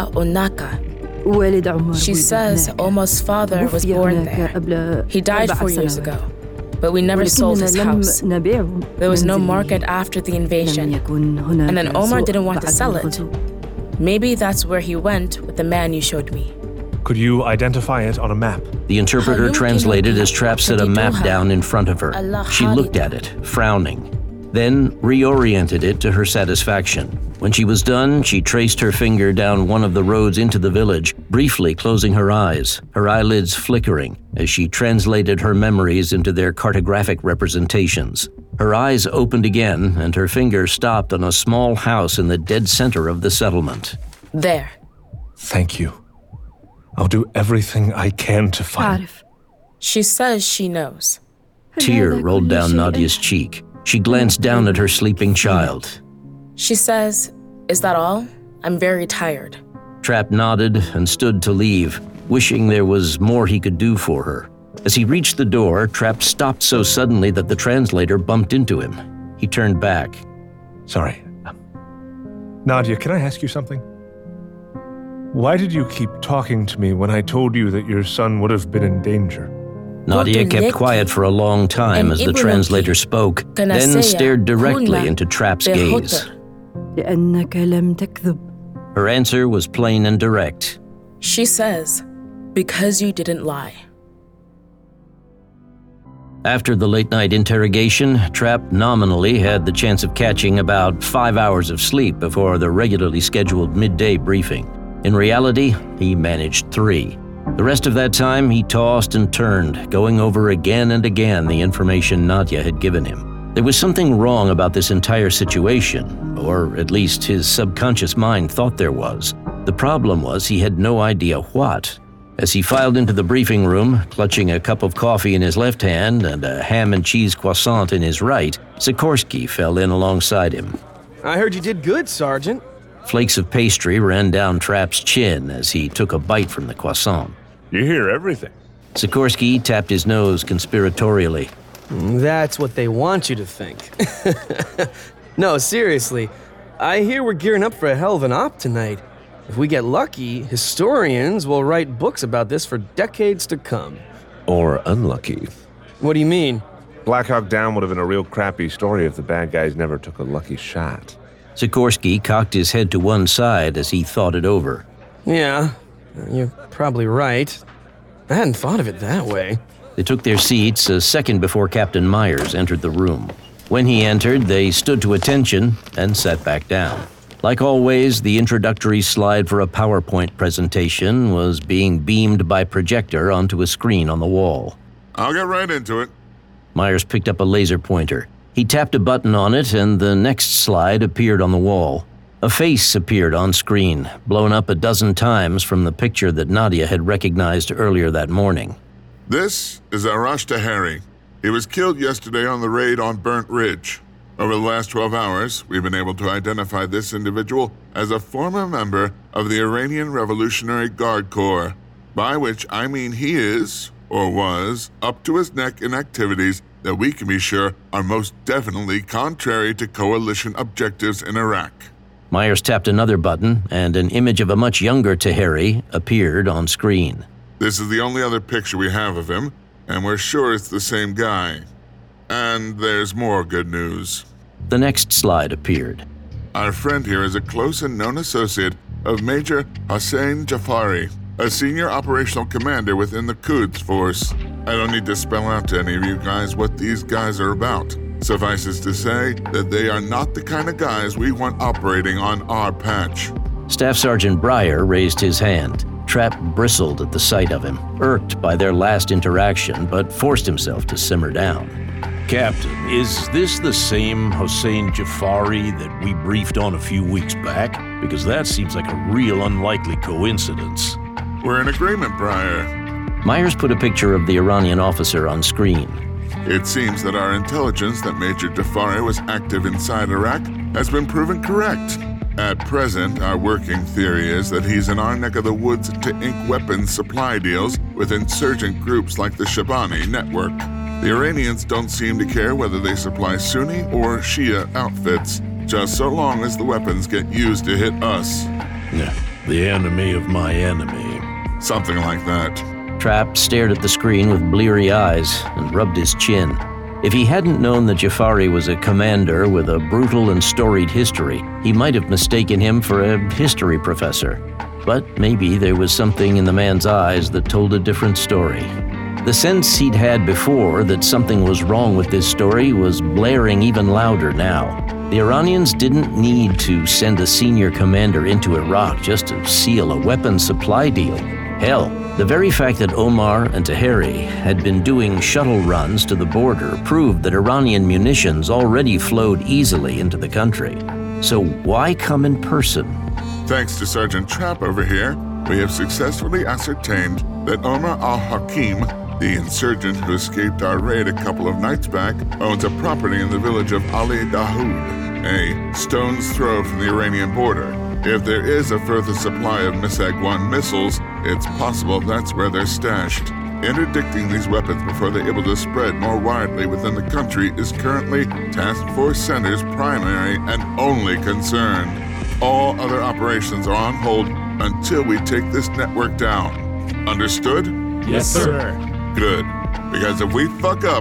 [SPEAKER 11] She says Omar's father was born there. He died 4 years ago, but we never sold his house. There was no market after the invasion, and then Omar didn't want to sell it. Maybe that's where he went with the man you showed me.
[SPEAKER 6] Could you identify it on a map?
[SPEAKER 3] The interpreter translated as Trapp set a map down in front of her. She looked at it, frowning, then reoriented it to her satisfaction. When she was done, she traced her finger down one of the roads into the village, briefly closing her eyes, her eyelids flickering as she translated her memories into their cartographic representations. Her eyes opened again, and her finger stopped on a small house in the dead center of the settlement.
[SPEAKER 11] There.
[SPEAKER 6] Thank you. I'll do everything I can to find.
[SPEAKER 11] She says she knows.
[SPEAKER 3] Tear rolled down Nadia's cheek. She glanced down at her sleeping child.
[SPEAKER 11] She says, "Is that all? I'm very tired."
[SPEAKER 3] Trapp nodded and stood to leave, wishing there was more he could do for her. As he reached the door, Trapp stopped so suddenly that the translator bumped into him. He turned back.
[SPEAKER 6] Sorry. Nadia, can I ask you something? Why did you keep talking to me when I told you that your son would have been in danger?
[SPEAKER 3] Nadia kept quiet for a long time as the translator spoke, then stared directly into Trapp's gaze.
[SPEAKER 10] لأنك لم تكذب.
[SPEAKER 3] Her answer was plain and direct.
[SPEAKER 11] She says, because you didn't lie.
[SPEAKER 3] After the late-night interrogation, Trapp nominally had the chance of catching about 5 hours of sleep before the regularly scheduled midday briefing. In reality, he managed 3. The rest of that time, he tossed and turned, going over again and again the information Nadia had given him. There was something wrong about this entire situation, or at least his subconscious mind thought there was. The problem was he had no idea what. As he filed into the briefing room, clutching a cup of coffee in his left hand and a ham and cheese croissant in his right, Sikorsky fell in alongside him.
[SPEAKER 7] I heard you did good, Sergeant.
[SPEAKER 3] Flakes of pastry ran down Trapp's chin as he took a bite from the croissant.
[SPEAKER 6] You hear everything.
[SPEAKER 3] Sikorsky tapped his nose conspiratorially.
[SPEAKER 7] That's what they want you to think. No, seriously. I hear we're gearing up for a hell of an op tonight. If we get lucky, historians will write books about this for decades to come.
[SPEAKER 12] Or unlucky.
[SPEAKER 7] What do you mean?
[SPEAKER 12] Black Hawk Down would have been a real crappy story if the bad guys never took a lucky shot.
[SPEAKER 3] Sikorsky cocked his head to one side as he thought it over.
[SPEAKER 7] Yeah, you're probably right. I hadn't thought of it that way.
[SPEAKER 3] They took their seats a second before Captain Myers entered the room. When he entered, they stood to attention and sat back down. Like always, the introductory slide for a PowerPoint presentation was being beamed by projector onto a screen on the wall.
[SPEAKER 9] I'll get right into it.
[SPEAKER 3] Myers picked up a laser pointer. He tapped a button on it, and the next slide appeared on the wall. A face appeared on screen, blown up a dozen times from the picture that Nadia had recognized earlier that morning.
[SPEAKER 9] This is Arash Taheri. He was killed yesterday on the raid on Burnt Ridge. Over the last 12 hours, we've been able to identify this individual as a former member of the Iranian Revolutionary Guard Corps, by which I mean he is, or was, up to his neck in activities that we can be sure are most definitely contrary to coalition objectives in Iraq.
[SPEAKER 3] Myers tapped another button, and an image of a much younger Taheri appeared on screen.
[SPEAKER 9] This is the only other picture we have of him, and we're sure it's the same guy. And there's more good news.
[SPEAKER 3] The next slide appeared.
[SPEAKER 9] Our friend here is a close and known associate of Major Hossein Jafari, a senior operational commander within the Quds Force. I don't need to spell out to any of you guys what these guys are about. Suffices to say that they are not the kind of guys we want operating on our patch.
[SPEAKER 3] Staff Sergeant Breyer raised his hand. Trapp bristled at the sight of him, irked by their last interaction, but forced himself to simmer down.
[SPEAKER 13] Captain, is this the same Hossein Jafari that we briefed on a few weeks back? Because that seems like a real unlikely coincidence.
[SPEAKER 9] We're in agreement, Breyer.
[SPEAKER 3] Myers put a picture of the Iranian officer on screen.
[SPEAKER 9] It seems that our intelligence that Major Jafari was active inside Iraq has been proven correct. At present, our working theory is that he's in our neck of the woods to ink weapons supply deals with insurgent groups like the Shabani network. The Iranians don't seem to care whether they supply Sunni or Shia outfits, just so long as the weapons get used to hit us.
[SPEAKER 13] Yeah, the enemy of my enemy.
[SPEAKER 9] Something like that.
[SPEAKER 3] Trapp stared at the screen with bleary eyes and rubbed his chin. If he hadn't known that Jafari was a commander with a brutal and storied history, he might have mistaken him for a history professor. But maybe there was something in the man's eyes that told a different story. The sense he'd had before that something was wrong with this story was blaring even louder now. The Iranians didn't need to send a senior commander into Iraq just to seal a weapons supply deal. Hell, the very fact that Omar and Taheri had been doing shuttle runs to the border proved that Iranian munitions already flowed easily into the country. So why come in person?
[SPEAKER 9] Thanks to Sergeant Trapp over here, we have successfully ascertained that Omar al-Hakim, the insurgent who escaped our raid a couple of nights back, owns a property in the village of Ali Dahoud, a stone's throw from the Iranian border. If there is a further supply of MISAG-1 missiles, it's possible that's where they're stashed. Interdicting these weapons before they're able to spread more widely within the country is currently Task Force Center's primary and only concern. All other operations are on hold until we take this network down. Understood?
[SPEAKER 13] Yes, sir.
[SPEAKER 9] Good. Because if we fuck up,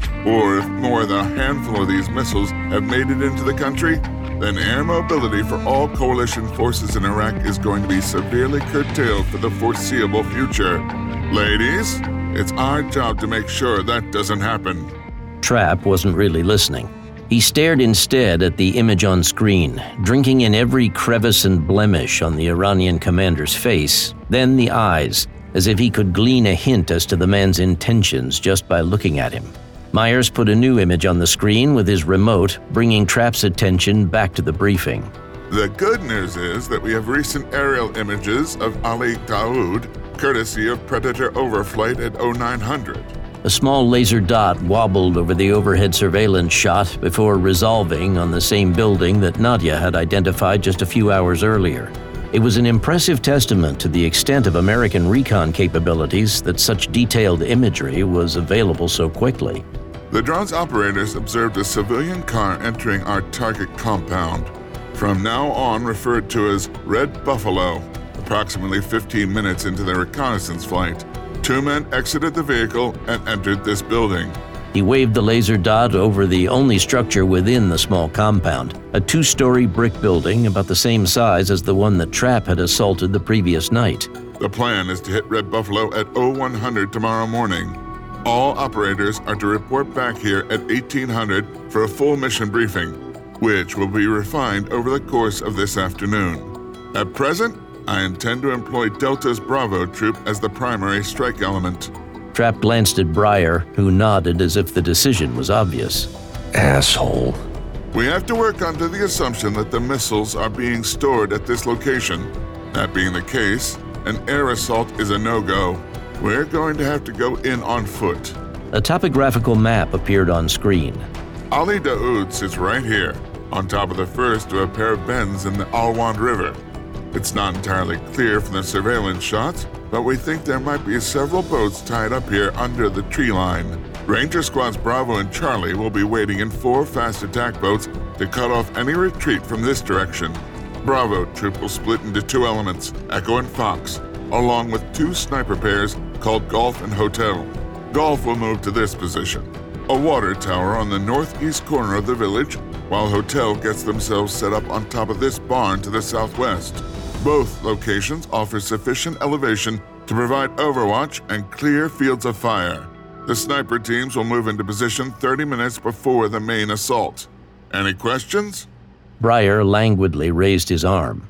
[SPEAKER 9] or if more than a handful of these missiles have made it into the country, then air mobility for all coalition forces in Iraq is going to be severely curtailed for the foreseeable future. Ladies, it's our job to make sure that doesn't happen.
[SPEAKER 3] Trapp wasn't really listening. He stared instead at the image on screen, drinking in every crevice and blemish on the Iranian commander's face, then the eyes, as if he could glean a hint as to the man's intentions just by looking at him. Myers put a new image on the screen with his remote, bringing Trapp's attention back to the briefing.
[SPEAKER 9] The good news is that we have recent aerial images of Ali Daoud, courtesy of Predator Overflight at 0900.
[SPEAKER 3] A small laser dot wobbled over the overhead surveillance shot before resolving on the same building that Nadia had identified just a few hours earlier. It was an impressive testament to the extent of American recon capabilities that such detailed imagery was available so quickly.
[SPEAKER 9] The drone's operators observed a civilian car entering our target compound, from now on referred to as Red Buffalo. Approximately 15 minutes into their reconnaissance flight, 2 men exited the vehicle and entered this building.
[SPEAKER 3] He waved the laser dot over the only structure within the small compound, a 2-story brick building about the same size as the one that Trapp had assaulted the previous night.
[SPEAKER 9] The plan is to hit Red Buffalo at 0100 tomorrow morning. All operators are to report back here at 1800 for a full mission briefing, which will be refined over the course of this afternoon. At present, I intend to employ Delta's Bravo troop as the primary strike element.
[SPEAKER 3] Trapp glanced at Breyer, who nodded as if the decision was obvious.
[SPEAKER 12] Asshole.
[SPEAKER 9] We have to work under the assumption that the missiles are being stored at this location. That being the case, an air assault is a no-go. We're going to have to go in on foot.
[SPEAKER 3] A topographical map appeared on screen.
[SPEAKER 9] Ali Daoud sits right here, on top of the first of a pair of bends in the Alwand River. It's not entirely clear from the surveillance shots, but we think there might be several boats tied up here under the tree line. Ranger Squads Bravo and Charlie will be waiting in 4 fast attack boats to cut off any retreat from this direction. Bravo troop will split into 2 elements, Echo and Fox, along with 2 sniper pairs called Golf and Hotel. Golf will move to this position, a water tower on the northeast corner of the village, while Hotel gets themselves set up on top of this barn to the southwest. Both locations offer sufficient elevation to provide overwatch and clear fields of fire. The sniper teams will move into position 30 minutes before the main assault. Any questions?
[SPEAKER 3] Breyer languidly raised his arm.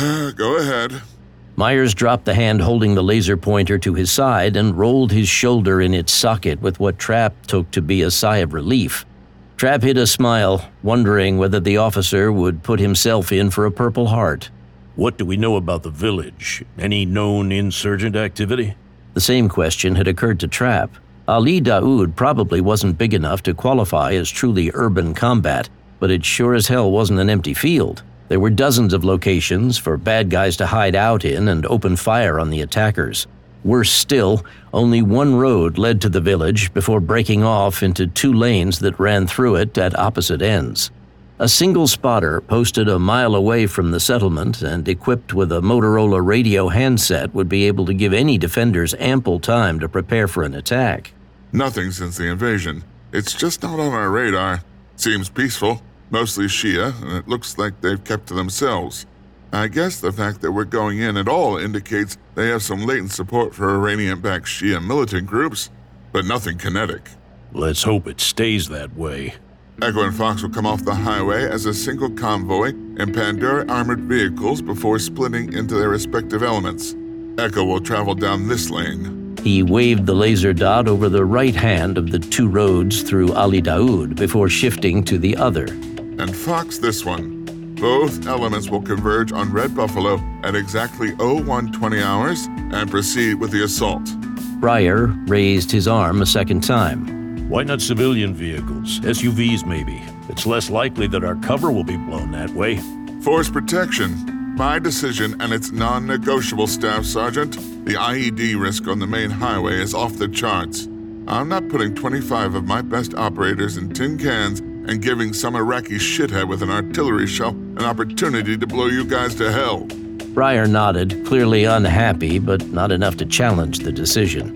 [SPEAKER 9] Go ahead.
[SPEAKER 3] Myers dropped the hand holding the laser pointer to his side and rolled his shoulder in its socket with what Trapp took to be a sigh of relief. Trapp hid a smile, wondering whether the officer would put himself in for a Purple Heart.
[SPEAKER 13] What do we know about the village? Any known insurgent activity?
[SPEAKER 3] The same question had occurred to Trapp. Ali Daoud probably wasn't big enough to qualify as truly urban combat, but it sure as hell wasn't an empty field. There were dozens of locations for bad guys to hide out in and open fire on the attackers. Worse still, only one road led to the village before breaking off into 2 lanes that ran through it at opposite ends. A single spotter posted a mile away from the settlement and equipped with a Motorola radio handset would be able to give any defenders ample time to prepare for an attack.
[SPEAKER 9] Nothing since the invasion. It's just not on our radar. Seems peaceful, mostly Shia, and it looks like they've kept to themselves. I guess the fact that we're going in at all indicates they have some latent support for Iranian-backed Shia militant groups, but nothing kinetic.
[SPEAKER 13] Let's hope it stays that way.
[SPEAKER 9] Echo and Fox will come off the highway as a single convoy in Pandora armored vehicles before splitting into their respective elements. Echo will travel down this lane.
[SPEAKER 3] He waved the laser dot over the right hand of the 2 roads through Ali Daoud before shifting to the other.
[SPEAKER 9] And Fox this one. Both elements will converge on Red Buffalo at exactly 0120 hours and proceed with the assault.
[SPEAKER 3] Breyer raised his arm a second time.
[SPEAKER 13] Why not civilian vehicles? SUVs maybe. It's less likely that our cover will be blown that way.
[SPEAKER 9] Force protection. My decision, and it's non-negotiable, Staff Sergeant. The IED risk on the main highway is off the charts. I'm not putting 25 of my best operators in tin cans and giving some Iraqi shithead with an artillery shell an opportunity to blow you guys to hell.
[SPEAKER 3] Breyer nodded, clearly unhappy, but not enough to challenge the decision.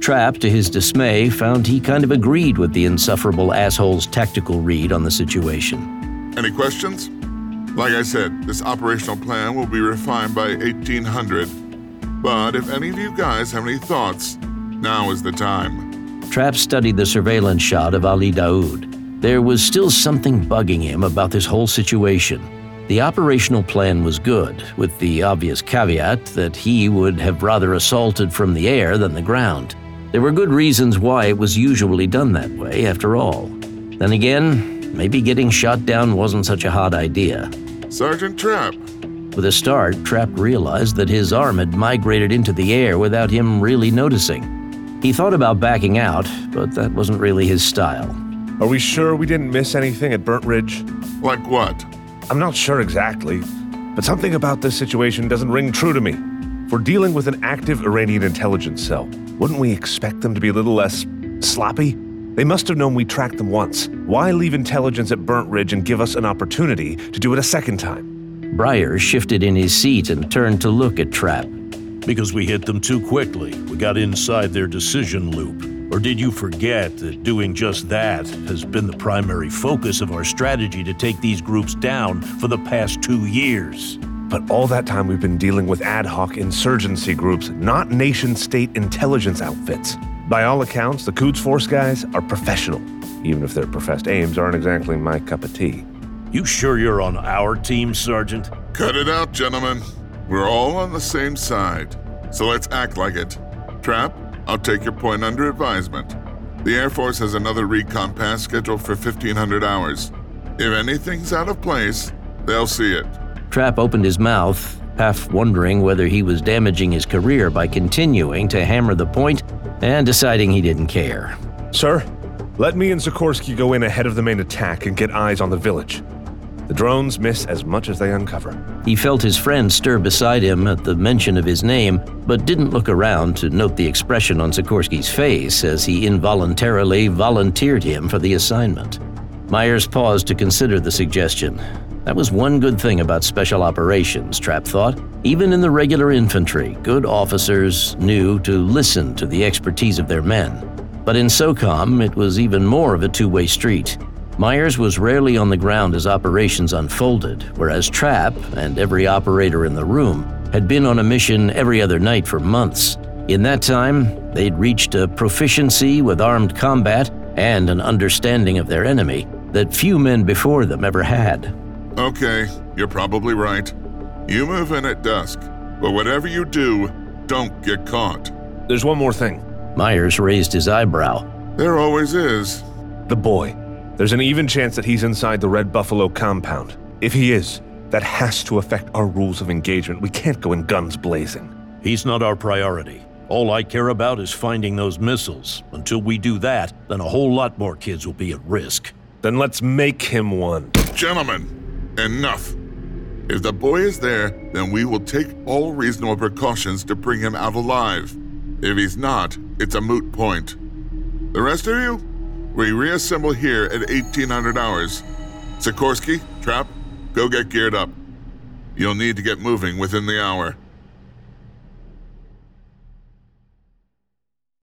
[SPEAKER 3] Trap, to his dismay, found he kind of agreed with the insufferable asshole's tactical read on the situation.
[SPEAKER 9] Any questions? Like I said, this operational plan will be refined by 1800. But if any of you guys have any thoughts, now is the time.
[SPEAKER 3] Trap studied the surveillance shot of Ali Daoud. There was still something bugging him about this whole situation. The operational plan was good, with the obvious caveat that he would have rather assaulted from the air than the ground. There were good reasons why it was usually done that way, after all. Then again, maybe getting shot down wasn't such a hot idea.
[SPEAKER 9] Sergeant Trap.
[SPEAKER 3] With a start, Trap realized that his arm had migrated into the air without him really noticing. He thought about backing out, but that wasn't really his style.
[SPEAKER 12] Are we sure we didn't miss anything at Burnt Ridge?
[SPEAKER 9] Like what?
[SPEAKER 12] I'm not sure exactly, but something about this situation doesn't ring true to me. If we're dealing with an active Iranian intelligence cell, wouldn't we expect them to be a little less sloppy? They must have known we tracked them once. Why leave intelligence at Burnt Ridge and give us an opportunity to do it a second time?
[SPEAKER 3] Briar shifted in his seat and turned to look at Trap.
[SPEAKER 13] Because we hit them too quickly. We got inside their decision loop. Or did you forget that doing just that has been the primary focus of our strategy to take these groups down for the past 2 years?
[SPEAKER 12] But all that time we've been dealing with ad hoc insurgency groups, not nation-state intelligence outfits. By all accounts, the Quds Force guys are professional, even if their professed aims aren't exactly my cup of tea.
[SPEAKER 13] You sure you're on our team, Sergeant?
[SPEAKER 9] Cut it out, gentlemen. We're all on the same side, so let's act like it. Trap, I'll take your point under advisement. The Air Force has another recon pass scheduled for 1,500 hours. If anything's out of place, they'll see it.
[SPEAKER 3] Trap opened his mouth, half wondering whether he was damaging his career by continuing to hammer the point and deciding he didn't care.
[SPEAKER 12] Sir, let me and Sikorsky go in ahead of the main attack and get eyes on the village. The drones miss as much as they uncover.
[SPEAKER 3] He felt his friend stir beside him at the mention of his name, but didn't look around to note the expression on Sikorsky's face as he involuntarily volunteered him for the assignment. Myers paused to consider the suggestion. That was one good thing about special operations, Trap thought. Even in the regular infantry, good officers knew to listen to the expertise of their men. But in SOCOM, it was even more of a two-way street. Myers was rarely on the ground as operations unfolded, whereas Trap, and every operator in the room, had been on a mission every other night for months. In that time, they'd reached a proficiency with armed combat and an understanding of their enemy that few men before them ever had.
[SPEAKER 9] Okay, you're probably right. You move in at dusk, but whatever you do, don't get caught.
[SPEAKER 12] There's one more thing.
[SPEAKER 3] Myers raised his eyebrow.
[SPEAKER 9] There always is.
[SPEAKER 12] The boy. There's an even chance that he's inside the Red Buffalo compound. If he is, that has to affect our rules of engagement. We can't go in guns blazing.
[SPEAKER 13] He's not our priority. All I care about is finding those missiles. Until we do that, then a whole lot more kids will be at risk.
[SPEAKER 12] Then let's make him one.
[SPEAKER 9] Gentlemen, enough. If the boy is there, then we will take all reasonable precautions to bring him out alive. If he's not, it's a moot point. The rest of you? We reassemble here at 1800 hours. Sikorsky, Trap, go get geared up. You'll need to get moving within the hour.